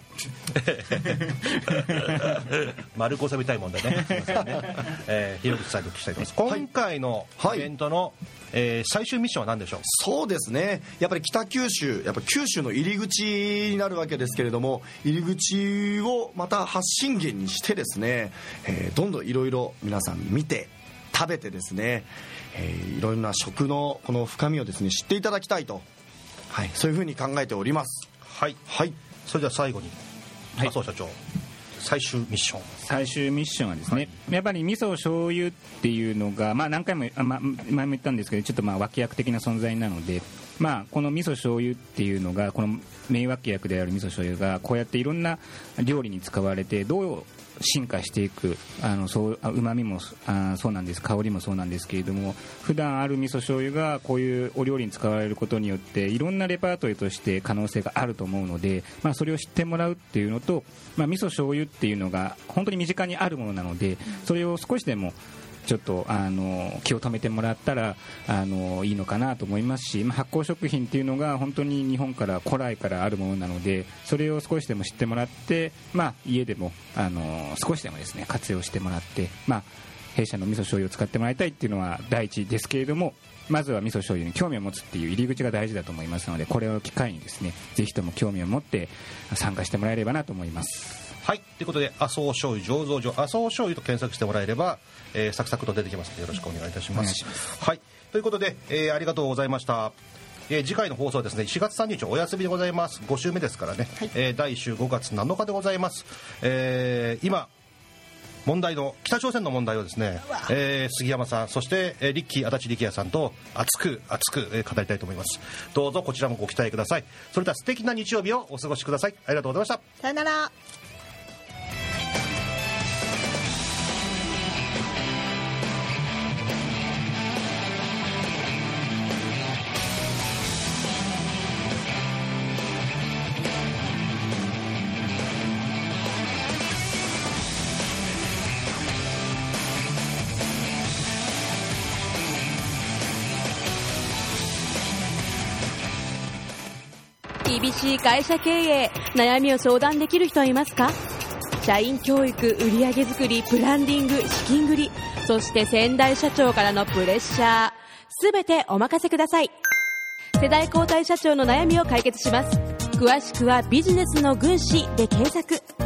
丸く収めたいもんだね。すいませんね。広口さんにお聞きしたいと思います。今回のイベントの、最終ミッションは何でしょう？ そうですね、やっぱり北九州、やっぱ九州の入り口になるわけですけれども、入り口をまた発信源にしてですね、どんどんいろいろ皆さん見て食べてですね、いろんな食のこの深みをですね知っていただきたいと、はい、そういうふうに考えております。 はい、はい、それでは最後に麻生社長、最終ミッション。 最終ミッションはですね、 やっぱり味噌醤油っていうのが、何回も、前も言ったんですけど、ちょっと脇役的な存在なので、この味噌醤油っていうのが、この名脇役である味噌醤油がこうやっていろんな料理に使われてどう進化していく、うまみもそうなんです、香りもそうなんですけれども、普段ある味噌醤油がこういうお料理に使われることによっていろんなレパートリーとして可能性があると思うので、それを知ってもらうっていうのと、味噌醤油っていうのが本当に身近にあるものなので、それを少しでもちょっと気を止めてもらったらいいのかなと思いますし、発酵食品っていうのが本当に日本から古来からあるものなので、それを少しでも知ってもらって、家でも少しでもですね活用してもらって、弊社の味噌醤油を使ってもらいたいっていうのは第一ですけれども、まずは味噌醤油に興味を持つっていう入り口が大事だと思いますので、これを機会にですねぜひとも興味を持って参加してもらえればなと思います。 はい、ということで、麻生醤油醸造所麻生醤油と検索してもらえれば、サクサクと出てきますのでよろしくお願いいたします。はい、ということで、ありがとうございました。次回の放送はですね4月30日お休みでございます。5週目ですからね、第1週5月7日でございます。今問題の北朝鮮の問題をですね、杉山さん、そして、リッキー足立力也さんと熱く語りたいと思います。どうぞこちらもご期待ください。それでは素敵な日曜日をお過ごしください。ありがとうございました。 さよなら。 厳しい会社経営、悩みを相談できる人はいますか？社員教育、売上作り、ブランディング、資金繰り、そして先代社長からのプレッシャー、すべてお任せください。世代交代社長の悩みを解決します。詳しくはビジネスの軍師で検索。